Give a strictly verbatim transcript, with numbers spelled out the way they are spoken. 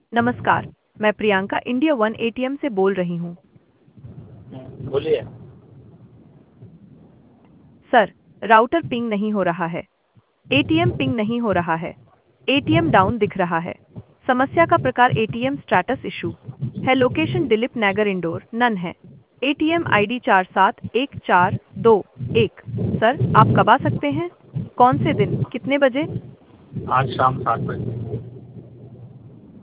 नमस्कार। मैं Priyanka India one ATM से बोल रही हूँ। हम्म, बोलिए। सर, राउटर पिंग नहीं हो रहा है। एटीएम पिंग नहीं हो रहा है। एटीएम डाउन दिख रहा है। समस्या का प्रकार एटीएम स्टेटस इशू है। लोकेशन दिलीप नगर इंडोर नन है। एटीएम आईडी चार सात एक चार दो एक। सर, आप कब आ सकते हैं? कौन से दिन? कितने बजे? आज शाम सात बजे।